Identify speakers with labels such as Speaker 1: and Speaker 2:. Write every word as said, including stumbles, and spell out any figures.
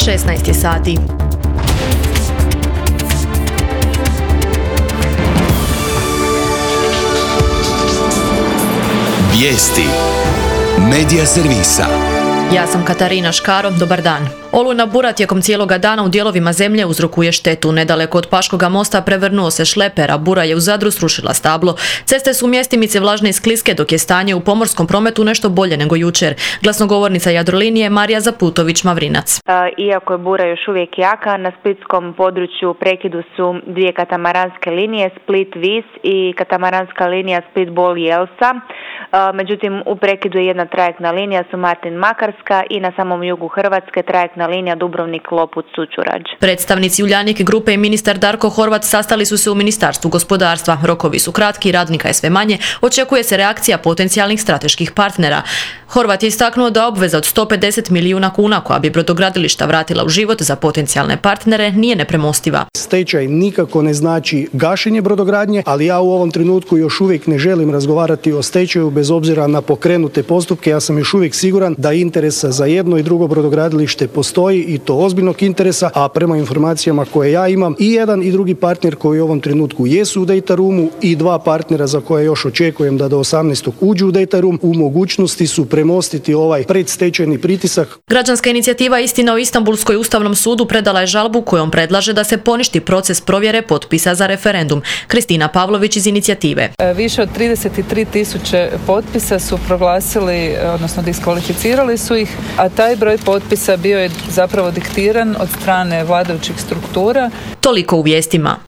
Speaker 1: šesnaest je sati.
Speaker 2: Vijesti Medija servisa.
Speaker 1: Ja sam Katarina Škaro, dobar dan. Olujna bura tijekom cijeloga dana u dijelovima zemlje uzrokuje štetu. Nedaleko od Paškoga mosta prevrnuo se šleper, a bura je u Zadru srušila stablo. Ceste su mjestimice vlažne i skliske, dok je stanje u pomorskom prometu nešto bolje nego jučer. Glasnogovornica Jadrolinije Marija Zaputović-Mavrinac.
Speaker 3: Iako je bura još uvijek jaka, na splitskom području prekidu su dvije katamaranske linije, Split-Vis i katamaranska linija Split-Bol-Jelsa. Međutim, u prekidu je jedna trajektna linija su Martin-Makarska i na samom jugu Hrvatske trajektna linija Dubrovnik-Lopud-Sučurađ. Predstavnici Uljanik grupe i ministar Darko Horvat sastali su se u Ministarstvu gospodarstva. Rokovi su kratki, radnika je sve manje, očekuje se reakcija potencijalnih strateških partnera. Horvat je istaknuo da obveza od sto pedeset milijuna kuna koja bi brodogradilišta vratila u život za potencijalne partnere nije nepremostiva.
Speaker 4: Stečaj nikako ne znači gašenje brodogradnje, ali ja u ovom trenutku još uvijek ne želim razgovarati o stečaju bez obzira na pokrenute postupke. Ja sam još uvijek siguran da interesa za jedno i drugo brodogradilište postoji i to ozbiljnog interesa, a prema informacijama koje ja imam i jedan i drugi partner koji u ovom trenutku jesu u data roomu i dva partnera za koje još očekujem da do osamnaestog uđu u data room u mogućnosti su premostiti ovaj predstečajni pritisak.
Speaker 1: Građanska inicijativa Istina o Istanbulskoj ustavnom sudu predala je žalbu kojom predlaže da se poništi proces provjere potpisa za referendum. Kristina Pavlović iz inicijative.
Speaker 5: Više od trideset tri tisuće potpisa su proglasili, odnosno diskvalificirali su ih, a taj broj potpisa bio je zapravo diktiran od strane vladajućih struktura.
Speaker 1: Toliko u vijestima.